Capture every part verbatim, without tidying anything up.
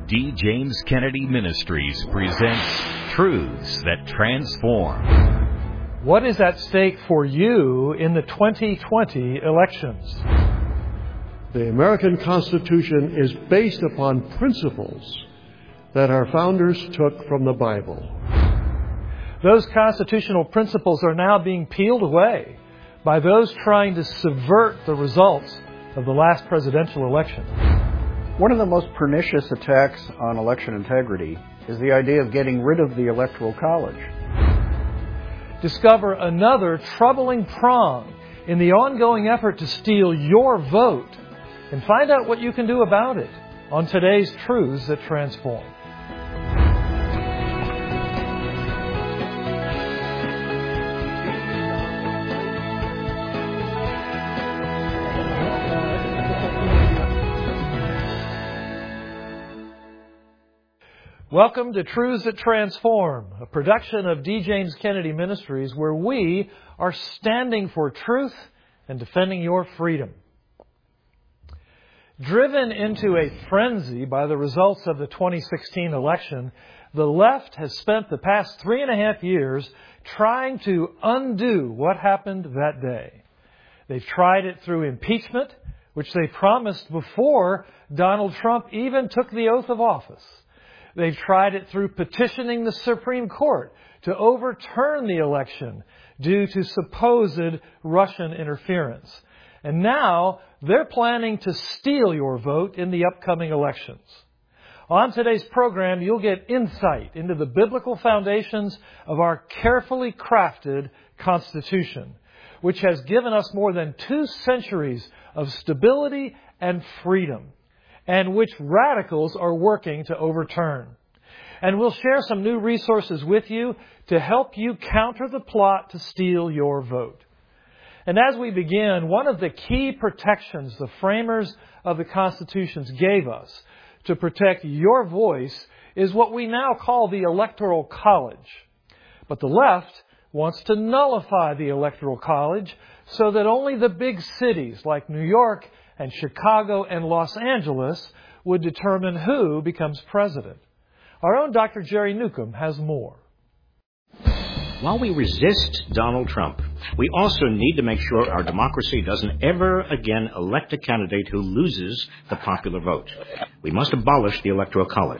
D. James Kennedy Ministries presents Truths That Transform. What is at stake for you in the twenty twenty elections? The American Constitution is based upon principles that our founders took from the Bible. Those constitutional principles are now being peeled away by those trying to subvert the results of the last presidential election. One of the most pernicious attacks on election integrity is the idea of getting rid of the Electoral College. Discover another troubling prong in the ongoing effort to steal your vote and find out what you can do about it on today's Truths That Transform. Welcome to Truths That Transform, a production of D. James Kennedy Ministries, where we are standing for truth and defending your freedom. Driven into a frenzy by the results of the twenty sixteen election, the left has spent the past three and a half years trying to undo what happened that day. They've tried it through impeachment, which they promised before Donald Trump even took the oath of office. They've tried it through petitioning the Supreme Court to overturn the election due to supposed Russian interference. And now they're planning to steal your vote in the upcoming elections. On today's program, you'll get insight into the biblical foundations of our carefully crafted Constitution, which has given us more than two centuries of stability and freedom, and which radicals are working to overturn. And we'll share some new resources with you to help you counter the plot to steal your vote. And as we begin, one of the key protections the framers of the Constitutions gave us to protect your voice is what we now call the Electoral College. But the left wants to nullify the Electoral College so that only the big cities like New York and Chicago and Los Angeles would determine who becomes president. Our own Doctor Jerry Newcomb has more. While we resist Donald Trump, we also need to make sure our democracy doesn't ever again elect a candidate who loses the popular vote. We must abolish the Electoral College.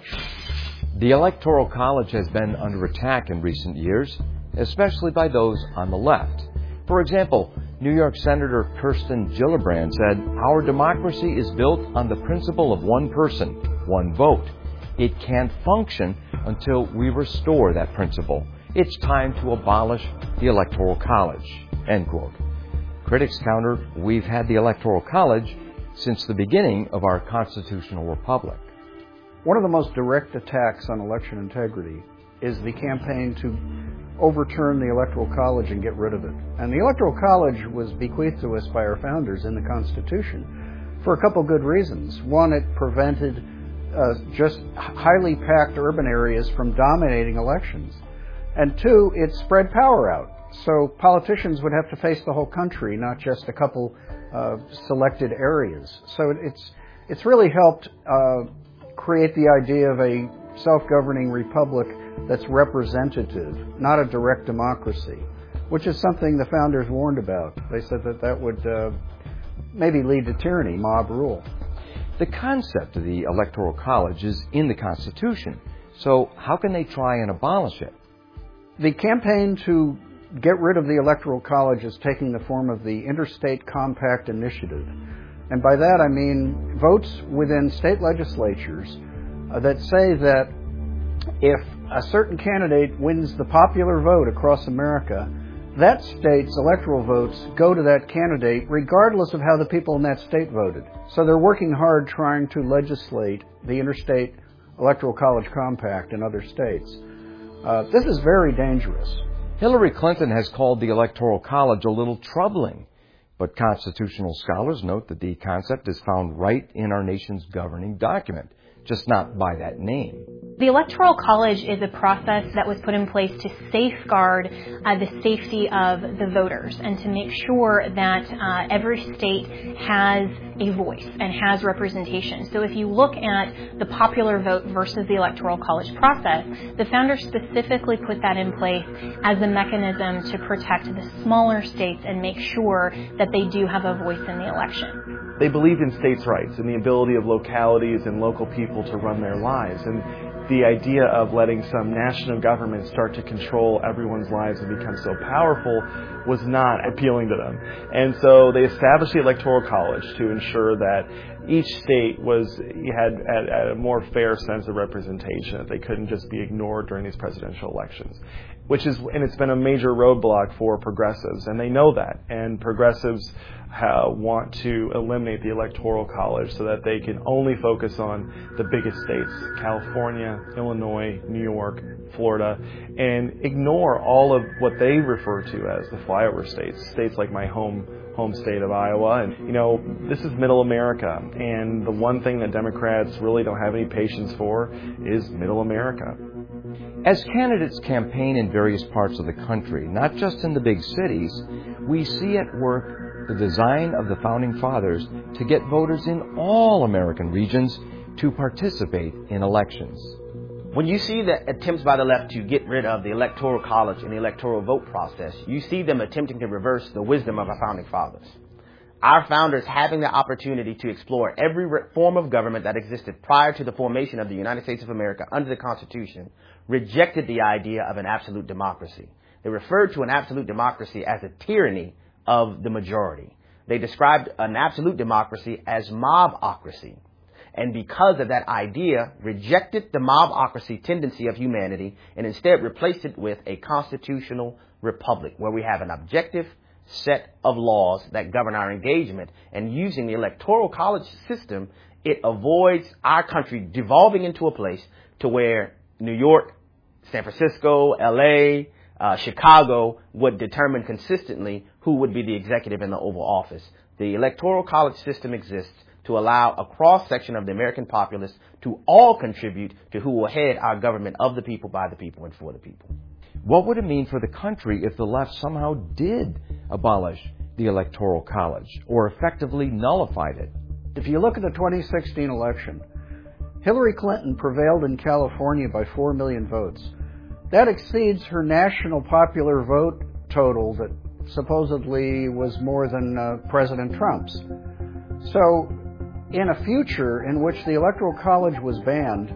The Electoral College has been under attack in recent years, especially by those on the left. For example, New York Senator Kirsten Gillibrand said, "Our democracy is built on the principle of one person, one vote. It can't function until we restore that principle. It's time to abolish the Electoral College." End quote. Critics counter, we've had the Electoral College since the beginning of our constitutional republic. One of the most direct attacks on election integrity is the campaign to overturn the Electoral College and get rid of it. And the Electoral College was bequeathed to us by our founders in the Constitution for a couple good reasons. One, it prevented uh, just highly packed urban areas from dominating elections. And two, it spread power out. So politicians would have to face the whole country, not just a couple uh, selected areas. So it's it's really helped uh, create the idea of a self-governing republic that's representative, not a direct democracy, which is something the founders warned about. They said that that would uh, maybe lead to tyranny, mob rule. The concept of the Electoral College is in the Constitution, so how can they try and abolish it? The campaign to get rid of the Electoral College is taking the form of the Interstate Compact Initiative. And by that I mean votes within state legislatures uh, that say that if a certain candidate wins the popular vote across America, that state's electoral votes go to that candidate regardless of how the people in that state voted. So they're working hard trying to legislate the Interstate Electoral College Compact in other states. Uh, this is very dangerous. Hillary Clinton has called the Electoral College a little troubling, but constitutional scholars note that the concept is found right in our nation's governing document, just not by that name. The Electoral College is a process that was put in place to safeguard uh, the safety of the voters and to make sure that uh, every state has a voice and has representation. So if you look at the popular vote versus the Electoral College process, the founders specifically put that in place as a mechanism to protect the smaller states and make sure that they do have a voice in the election. They believed in states' rights and the ability of localities and local people to run their lives. And the idea of letting some national government start to control everyone's lives and become so powerful was not appealing to them. And so they established the Electoral College to ensure that each state was had, had, had a more fair sense of representation, that they couldn't just be ignored during these presidential elections. Which is, and it's been a major roadblock for progressives, and they know that. And progressives uh, want to eliminate the Electoral College so that they can only focus on the biggest states, California, Illinois, New York, Florida, and ignore all of what they refer to as the flyover states, states like my home home state of Iowa. And, you know, this is middle America, and the one thing that Democrats really don't have any patience for is middle America. As candidates campaign in various parts of the country, not just in the big cities, we see at work the design of the Founding Fathers to get voters in all American regions to participate in elections. When you see the attempts by the left to get rid of the Electoral College and the electoral vote process, you see them attempting to reverse the wisdom of our Founding Fathers. Our founders, having the opportunity to explore every form of government that existed prior to the formation of the United States of America under the Constitution, rejected the idea of an absolute democracy. They referred to an absolute democracy as a tyranny of the majority. They described an absolute democracy as mobocracy. And because of that idea, rejected the mobocracy tendency of humanity and instead replaced it with a constitutional republic where we have an objective set of laws that govern our engagement. And using the Electoral College system, it avoids our country devolving into a place to where New York, San Francisco, L A, uh, Chicago would determine consistently who would be the executive in the Oval Office. The Electoral College system exists to allow a cross-section of the American populace to all contribute to who will head our government of the people, by the people, and for the people. What would it mean for the country if the left somehow did abolish the Electoral College or effectively nullified it? If you look at the twenty sixteen election, Hillary Clinton prevailed in California by four million votes. That exceeds her national popular vote total that supposedly was more than uh, President Trump's. So, in a future in which the Electoral College was banned,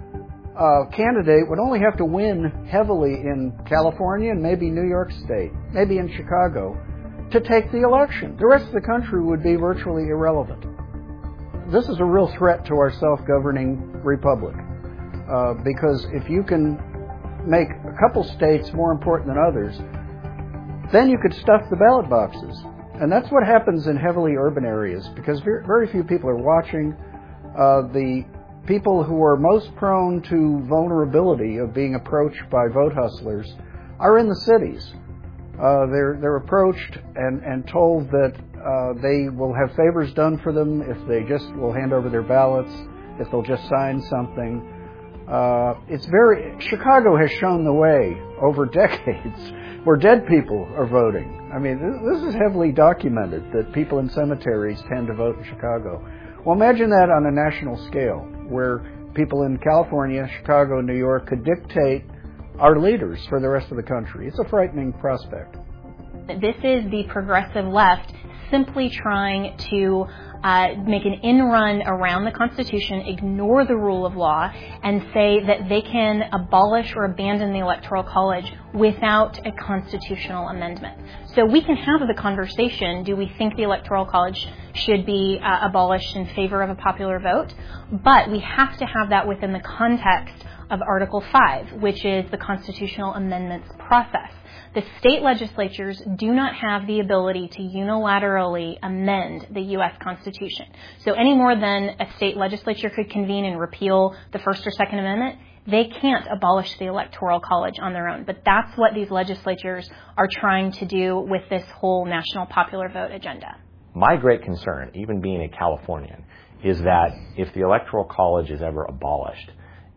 a candidate would only have to win heavily in California and maybe New York State, maybe in Chicago, to take the election. The rest of the country would be virtually irrelevant. This is a real threat to our self-governing republic, uh, because if you can make a couple states more important than others, then you could stuff the ballot boxes. And that's what happens in heavily urban areas, because very few people are watching. Uh, the people who are most prone to vulnerability of being approached by vote hustlers are in the cities. Uh, they're, they're approached and, and told that uh, they will have favors done for them if they just will hand over their ballots, if they'll just sign something. Uh, it's very, Chicago has shown the way over decades where dead people are voting. I mean, this is heavily documented that people in cemeteries tend to vote in Chicago. Well, imagine that on a national scale, where people in California, Chicago, New York could dictate our leaders for the rest of the country. It's a frightening prospect. This is the progressive left simply trying to uh, make an in-run around the Constitution, ignore the rule of law, and say that they can abolish or abandon the Electoral College without a constitutional amendment. So we can have the conversation, do we think the Electoral College should be uh, abolished in favor of a popular vote? But we have to have that within the context of Article five, which is the constitutional amendments process. The state legislatures do not have the ability to unilaterally amend the U S Constitution. So any more than a state legislature could convene and repeal the First or Second Amendment, they can't abolish the Electoral College on their own. But that's what these legislatures are trying to do with this whole national popular vote agenda. My great concern, even being a Californian, is that if the Electoral College is ever abolished,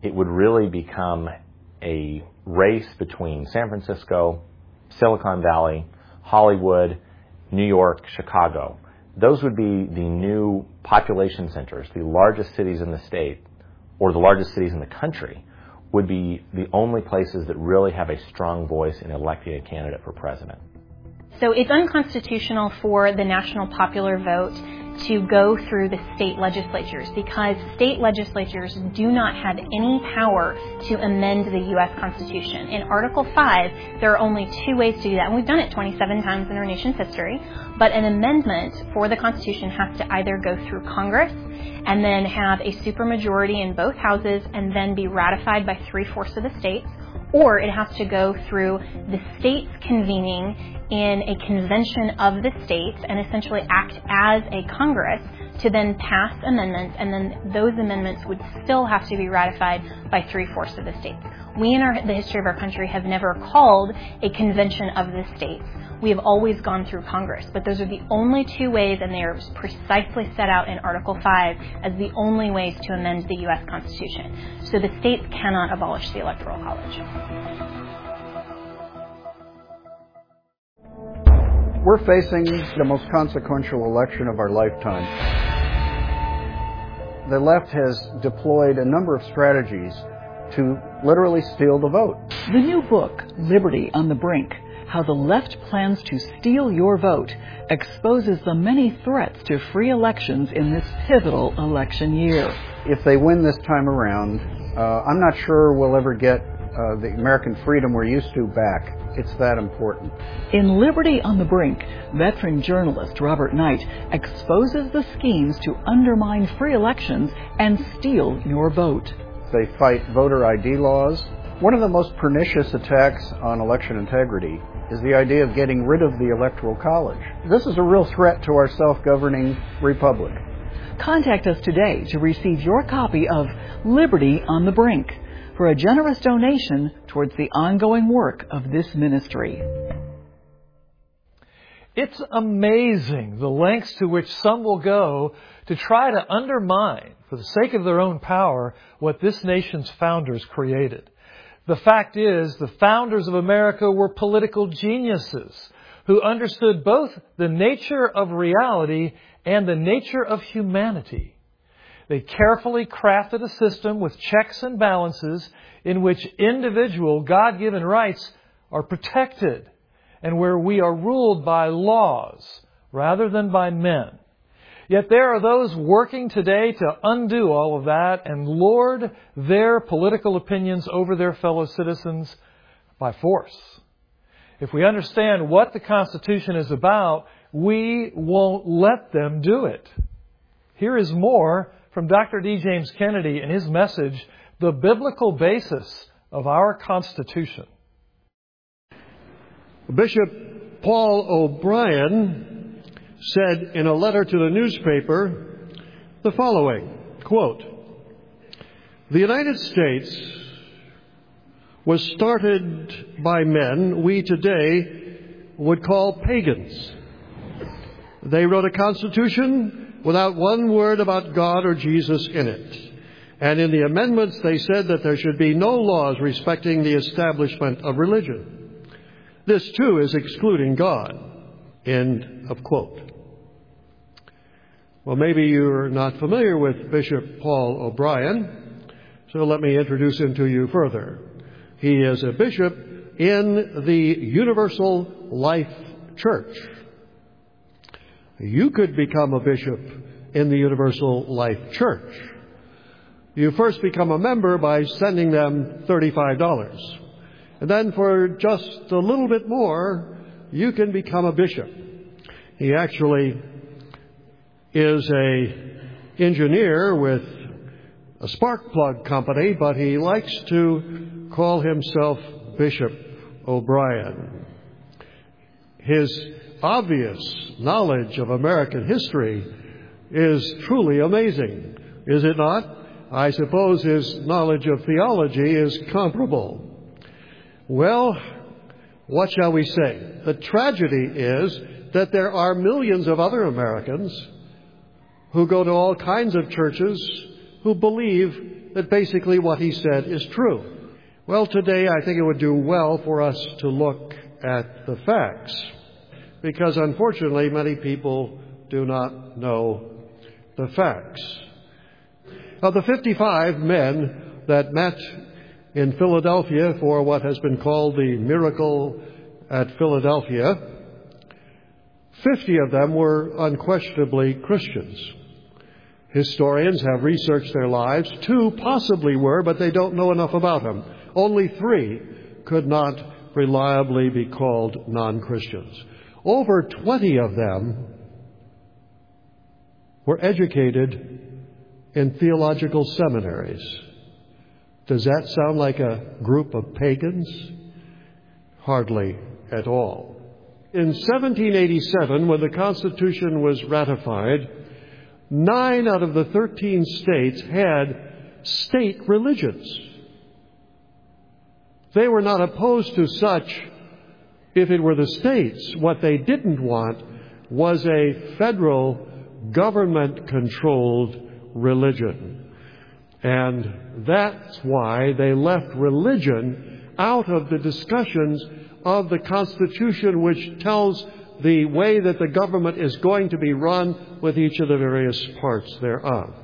it would really become a race between San Francisco, Silicon Valley, Hollywood, New York, Chicago. Those would be the new population centers. The largest cities in the state, or the largest cities in the country, would be the only places that really have a strong voice in electing a candidate for president. So it's unconstitutional for the national popular vote to go through the state legislatures because state legislatures do not have any power to amend the U S Constitution. In Article five, there are only two ways to do that, and we've done it twenty-seven times in our nation's history, but an amendment for the Constitution has to either go through Congress and then have a supermajority in both houses and then be ratified by three-fourths of the states, or it has to go through the states convening in a convention of the states and essentially act as a Congress to then pass amendments, and then those amendments would still have to be ratified by three-fourths of the states. We in our, the history of our country have never called a convention of the states. We have always gone through Congress, but those are the only two ways, and they are precisely set out in Article five as the only ways to amend the U S Constitution. So the states cannot abolish the Electoral College. We're facing the most consequential election of our lifetime. The left has deployed a number of strategies to literally steal the vote. The new book, Liberty on the Brink, How the Left Plans to Steal Your Vote, exposes the many threats to free elections in this pivotal election year. If they win this time around, uh, I'm not sure we'll ever get uh, the American freedom we're used to back. It's that important. In Liberty on the Brink, veteran journalist Robert Knight exposes the schemes to undermine free elections and steal your vote. They fight voter I D laws. One of the most pernicious attacks on election integrity is the idea of getting rid of the Electoral College. This is a real threat to our self-governing republic. Contact us today to receive your copy of Liberty on the Brink for a generous donation towards the ongoing work of this ministry. It's amazing the lengths to which some will go to try to undermine, for the sake of their own power, what this nation's founders created. The fact is, the founders of America were political geniuses who understood both the nature of reality and the nature of humanity. They carefully crafted a system with checks and balances in which individual God-given rights are protected and where we are ruled by laws rather than by men. Yet there are those working today to undo all of that and lord their political opinions over their fellow citizens by force. If we understand what the Constitution is about, we won't let them do it. Here is more from Doctor D. James Kennedy in his message, The Biblical Basis of Our Constitution. Bishop Paul O'Brien said in a letter to the newspaper the following, quote, "The United States was started by men we today would call pagans. They wrote a constitution without one word about God or Jesus in it. And in the amendments they said that there should be no laws respecting the establishment of religion. This too is excluding God." End of quote. Well, maybe you're not familiar with Bishop Paul O'Brien, so let me introduce him to you further. He is a bishop in the Universal Life Church. You could become a bishop in the Universal Life Church. You first become a member by sending them thirty-five dollars. And then for just a little bit more, you can become a bishop. He actually is a engineer with a spark plug company, but he likes to call himself Bishop O'Brien. His obvious knowledge of American history is truly amazing, is it not? I suppose his knowledge of theology is comparable. Well, what shall we say? The tragedy is that there are millions of other Americans who go to all kinds of churches who believe that basically what he said is true. Well, today I think it would do well for us to look at the facts, because unfortunately many people do not know the facts. Of the fifty-five men that met in Philadelphia for what has been called the Miracle at Philadelphia, fifty of them were unquestionably Christians. Historians have researched their lives. Two possibly were, but they don't know enough about them. Only three could not reliably be called non-Christians. Over twenty of them were educated in theological seminaries. Does that sound like a group of pagans? Hardly at all. In seventeen eighty-seven, when the Constitution was ratified, nine out of the thirteen states had state religions. They were not opposed to such if it were the states. What they didn't want was a federal government-controlled religion. And that's why they left religion out of the discussions of the Constitution, which tells the way that the government is going to be run with each of the various parts thereof.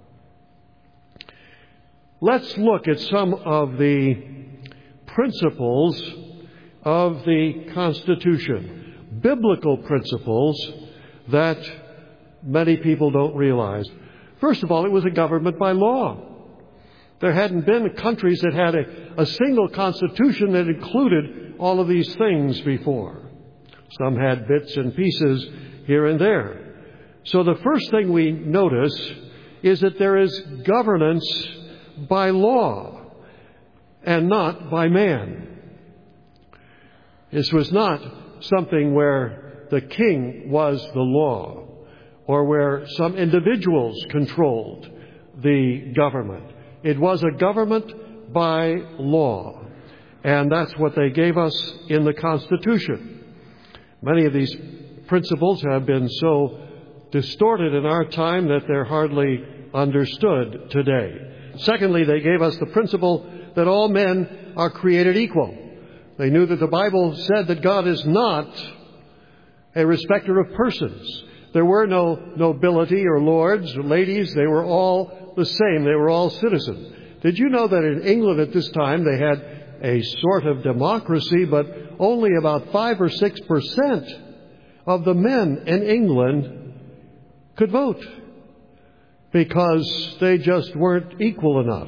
Let's look at some of the principles of the Constitution, biblical principles that many people don't realize. First of all, it was a government by law. There hadn't been countries that had a, a single constitution that included all of these things before. Some had bits and pieces here and there. So the first thing we notice is that there is governance by law and not by man. This was not something where the king was the law or where some individuals controlled the government. It was a government by law, and that's what they gave us in the Constitution. Many of these principles have been so distorted in our time that they're hardly understood today. Secondly, they gave us the principle that all men are created equal. They knew that the Bible said that God is not a respecter of persons. There were no nobility or lords or ladies. They were all the same. They were all citizens. Did you know that in England at this time they had a sort of democracy, but only about five or six percent of the men in England could vote because they just weren't equal enough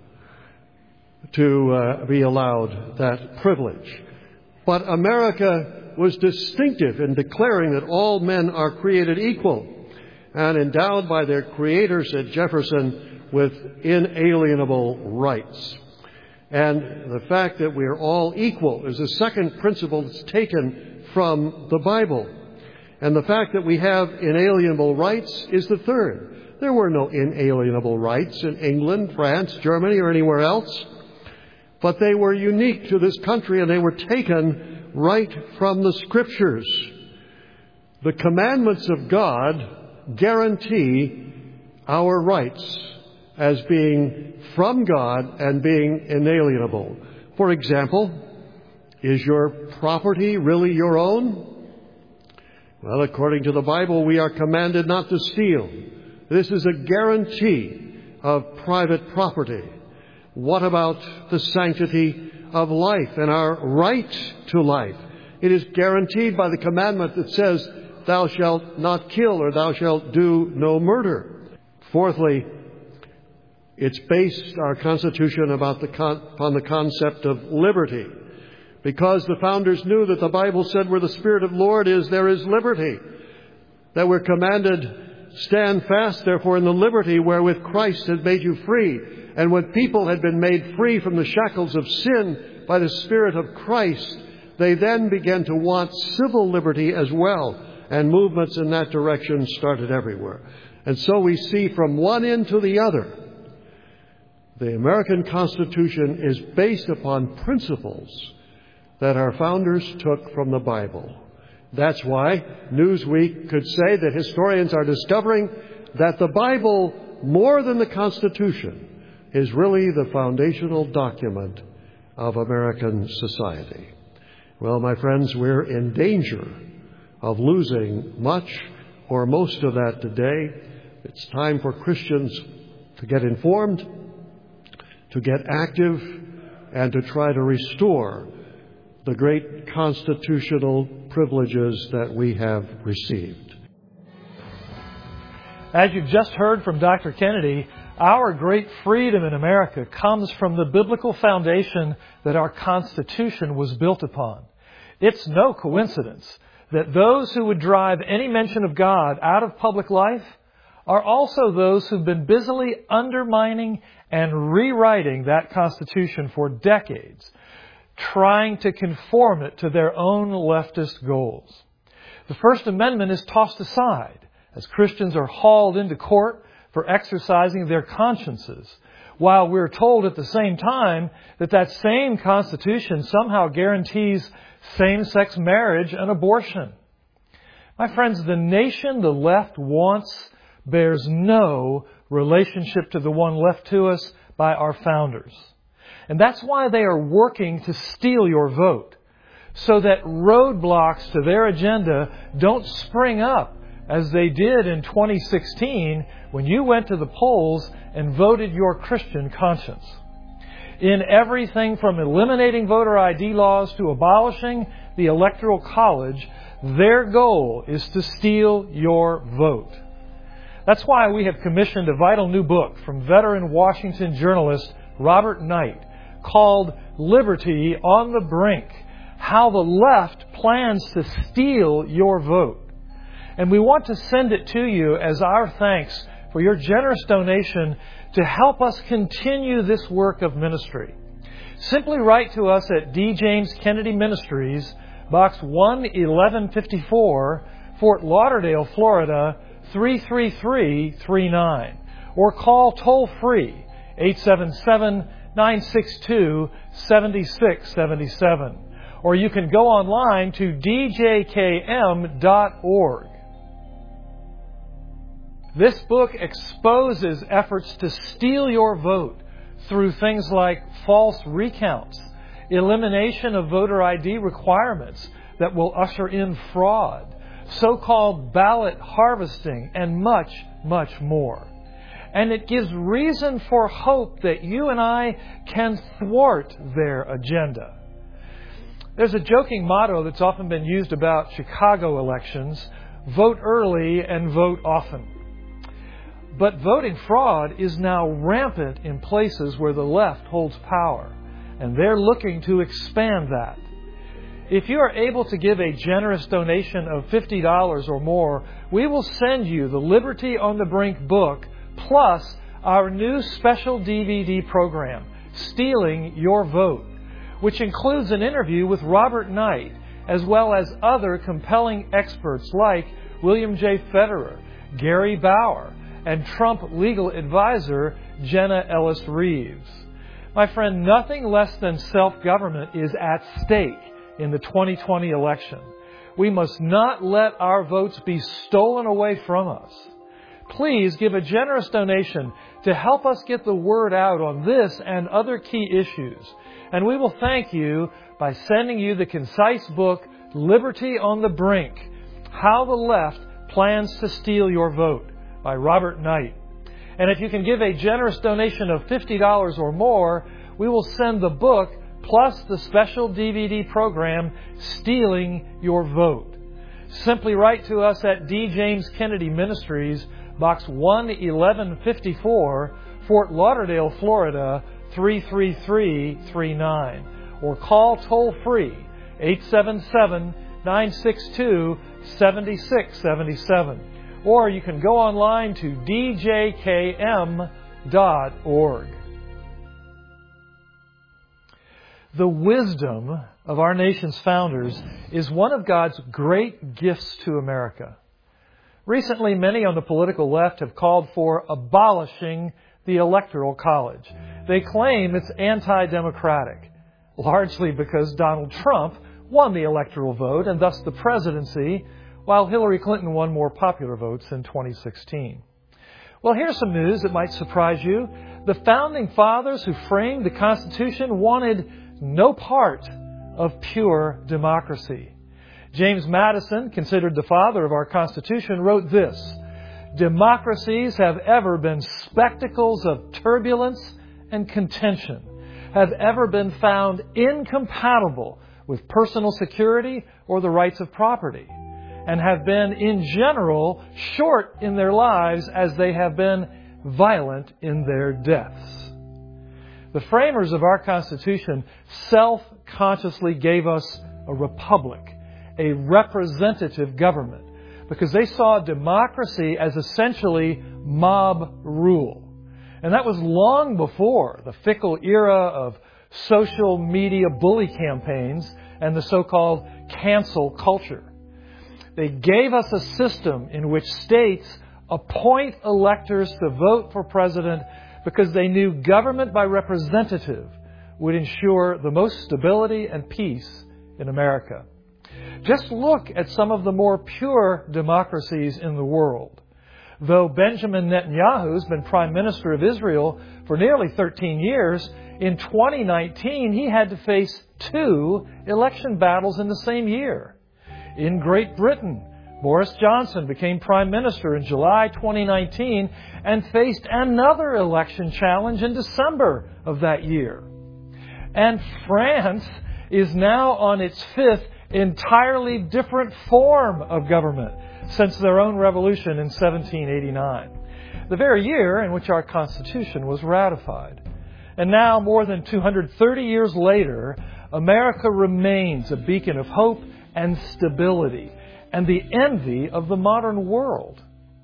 to uh, be allowed that privilege. But America was distinctive in declaring that all men are created equal and endowed by their Creator, said Jefferson, with inalienable rights. And the fact that we are all equal is the second principle that's taken from the Bible. And the fact that we have inalienable rights is the third. There were no inalienable rights in England, France, Germany, or anywhere else. But they were unique to this country, and they were taken right from the Scriptures. The commandments of God guarantee our rights as being from God and being inalienable. For example, is your property really your own? Well, according to the Bible, we are commanded not to steal. This is a guarantee of private property. What about the sanctity of life and our right to life? It is guaranteed by the commandment that says, thou shalt not kill, or thou shalt do no murder. Fourthly, it's based, our Constitution, about the con- upon the concept of liberty. Because the founders knew that the Bible said where the Spirit of the Lord is, there is liberty. That we're commanded, stand fast, therefore, in the liberty wherewith Christ has made you free. And when people had been made free from the shackles of sin by the Spirit of Christ, they then began to want civil liberty as well. And movements in that direction started everywhere. And so we see from one end to the other, the American Constitution is based upon principles that our founders took from the Bible. That's why Newsweek could say that historians are discovering that the Bible, more than the Constitution, is really the foundational document of American society. Well, my friends, we're in danger of losing much or most of that today. It's time for Christians to get informed, to get active, and to try to restore the great constitutional privileges that we have received. As you've just heard from Doctor Kennedy, our great freedom in America comes from the biblical foundation that our Constitution was built upon. It's no coincidence that those who would drive any mention of God out of public life are also those who've been busily undermining and rewriting that Constitution for decades, trying to conform it to their own leftist goals. The First Amendment is tossed aside as Christians are hauled into court for exercising their consciences, while we're told at the same time that that same Constitution somehow guarantees same-sex marriage and abortion. My friends, the nation the left wants bears no relationship to the one left to us by our founders. And that's why they are working to steal your vote, so that roadblocks to their agenda don't spring up as they did in twenty sixteen when you went to the polls and voted your Christian conscience. In everything from eliminating voter I D laws to abolishing the Electoral College, their goal is to steal your vote. That's why we have commissioned a vital new book from veteran Washington journalist Robert Knight called Liberty on the Brink: How the Left Plans to Steal Your Vote. And we want to send it to you as our thanks for your generous donation to help us continue this work of ministry. Simply write to us at D. James Kennedy Ministries, Box one eleven fifty-four, Fort Lauderdale, Florida, three three three three nine. Or call toll-free eight seven seven, nine six two, seven six seven seven. Or you can go online to d j k m dot org. This book exposes efforts to steal your vote through things like false recounts, elimination of voter I D requirements that will usher in fraud, so-called ballot harvesting, and much, much more. And it gives reason for hope that you and I can thwart their agenda. There's a joking motto that's often been used about Chicago elections: vote early and vote often. But voting fraud is now rampant in places where the left holds power, and they're looking to expand that. If you are able to give a generous donation of fifty dollars or more, we will send you the Liberty on the Brink book, plus our new special D V D program, Stealing Your Vote, which includes an interview with Robert Knight, as well as other compelling experts like William J. Federer, Gary Bauer, and Trump legal advisor Jenna Ellis Reeves. My friend, nothing less than self-government is at stake in the twenty twenty election. We must not let our votes be stolen away from us. Please give a generous donation to help us get the word out on this and other key issues. And we will thank you by sending you the concise book, Liberty on the Brink: How the Left Plans to Steal Your Vote, by Robert Knight. And if you can give a generous donation of fifty dollars or more, we will send the book plus the special D V D program, Stealing Your Vote. Simply write to us at D. James Kennedy Ministries, Box one eleven fifty-four, Fort Lauderdale, Florida, three three three three nine. Or call toll-free eight seven seven, nine six two, seven six seven seven. Or you can go online to d j k m dot org. The wisdom of our nation's founders is one of God's great gifts to America. Recently, many on the political left have called for abolishing the Electoral College. They claim it's anti-democratic, largely because Donald Trump won the electoral vote and thus the presidency, while Hillary Clinton won more popular votes in twenty sixteen. Well, here's some news that might surprise you. The Founding Fathers who framed the Constitution wanted no part of pure democracy. James Madison, considered the father of our Constitution, wrote this: "Democracies have ever been spectacles of turbulence and contention, have ever been found incompatible with personal security or the rights of property, and have been in general short in their lives as they have been violent in their deaths." The framers of our Constitution self-consciously gave us a republic, a representative government, because they saw democracy as essentially mob rule. And that was long before the fickle era of social media bully campaigns and the so-called cancel culture. They gave us a system in which states appoint electors to vote for president because they knew government by representative would ensure the most stability and peace in America. Just look at some of the more pure democracies in the world. Though Benjamin Netanyahu has been Prime Minister of Israel for nearly thirteen years, in twenty nineteen he had to face two election battles in the same year. In Great Britain, Boris Johnson became Prime Minister in July twenty nineteen and faced another election challenge in December of that year. And France is now on its fifth entirely different form of government since their own revolution in seventeen eighty-nine, the very year in which our Constitution was ratified. And now, more than two hundred thirty years later, America remains a beacon of hope and stability and the envy of the modern world.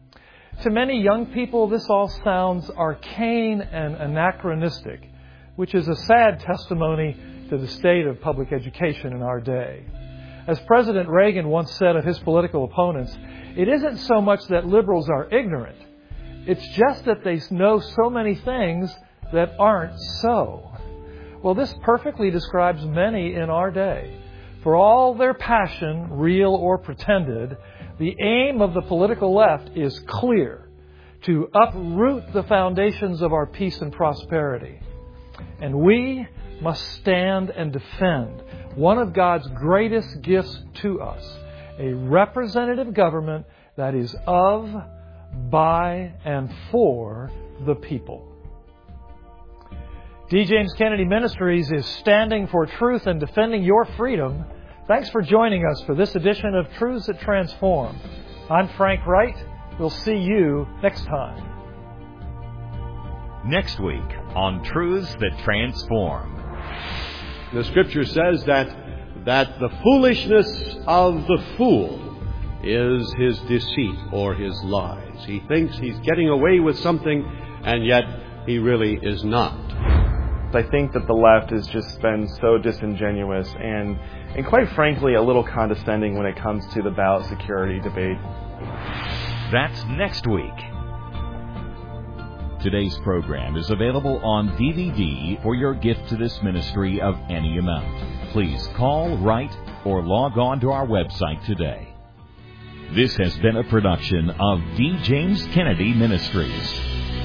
To many young people, this all sounds arcane and anachronistic, which is a sad testimony to the state of public education in our day. As President Reagan once said of his political opponents, it isn't so much that liberals are ignorant, it's just that they know so many things that aren't so. Well, this perfectly describes many in our day. For all their passion, real or pretended, the aim of the political left is clear: to uproot the foundations of our peace and prosperity. And we must stand and defend one of God's greatest gifts to us, a representative government that is of, by, and for the people. D. James Kennedy Ministries is standing for truth and defending your freedom. Thanks for joining us for this edition of Truths That Transform. I'm Frank Wright. We'll see you next time. Next week on Truths That Transform. The Scripture says that that the foolishness of the fool is his deceit or his lies. He thinks he's getting away with something, and yet he really is not. I think that the left has just been so disingenuous and, and quite frankly, a little condescending when it comes to the ballot security debate. That's next week. Today's program is available on D V D for your gift to this ministry of any amount. Please call, write, or log on to our website today. This has been a production of D. James Kennedy Ministries.